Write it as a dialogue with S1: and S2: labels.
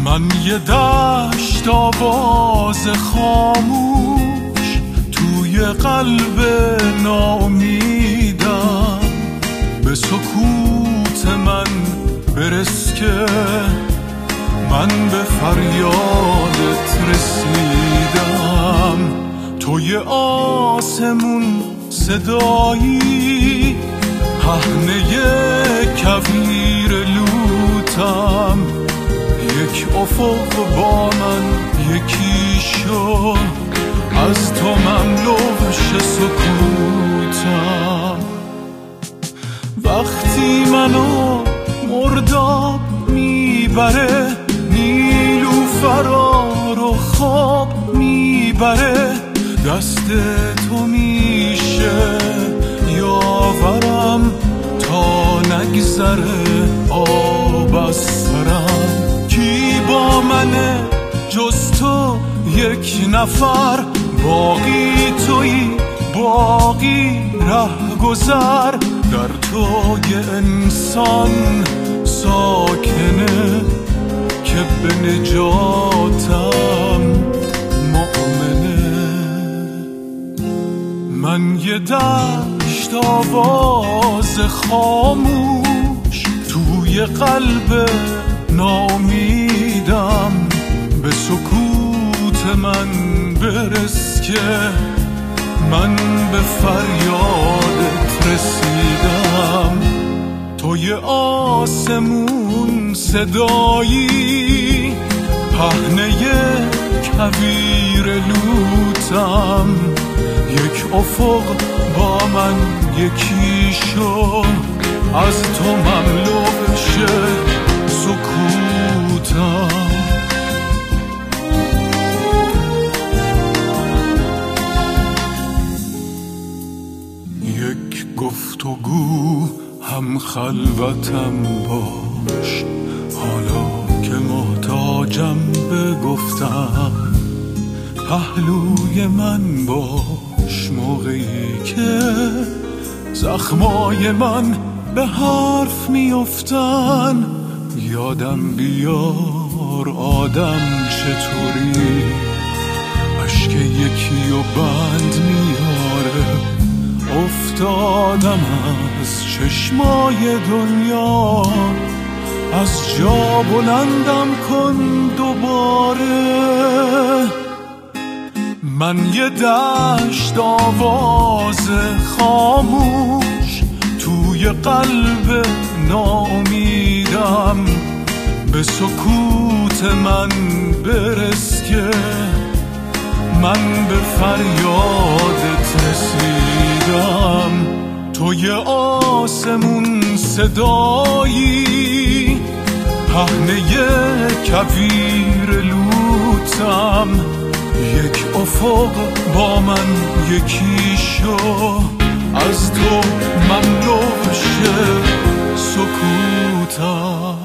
S1: من یه دشت آواز خاموش توی قلب ناامیدم، به سکوت من برس که من به فریادت رسیدم. توی آسمون صدایی، پهنه کویر لوتم، یک افق با من یکی شو، از تو مملوش سکوتم. وقتی منو مرداب میبره، نیلوفرا رو خواب میبره، دست تو میشه یاورم تا نگذره آب از سرم. کی با منه جز تو یک نفر، باقی تویی باقی ره گذر، در تو یه انسان ساکنه که به نجاتم مؤمنه. من یه دشت آواز خاموش توی قلب ناامیدم، به سکوت من برس که من به فریادت رسیدم. توی آسمون صدایی، پهنه کویر لوتم، یک افق با من یکی شو، از تو مملو شه سکوتم. یک گفتگو هم خلوتم باش، حالا که محتاجم بگفتم، پهلوی من باش موقعی که زخمای من به حرف میافتن. یادم بیار آدم چطوری اشک یکی و بند میاره، افتادم از چشمای دنیا، از جا بلندم کن دوباره. من یه دشت آواز خاموش توی قلب ناامیدم، به سکوت من برس که من به فریادت رسیدم. توی آسمون صدایی، پهنه کویر لوتم، یک افق با من یکی شو، از تو مملو شه سکوتم.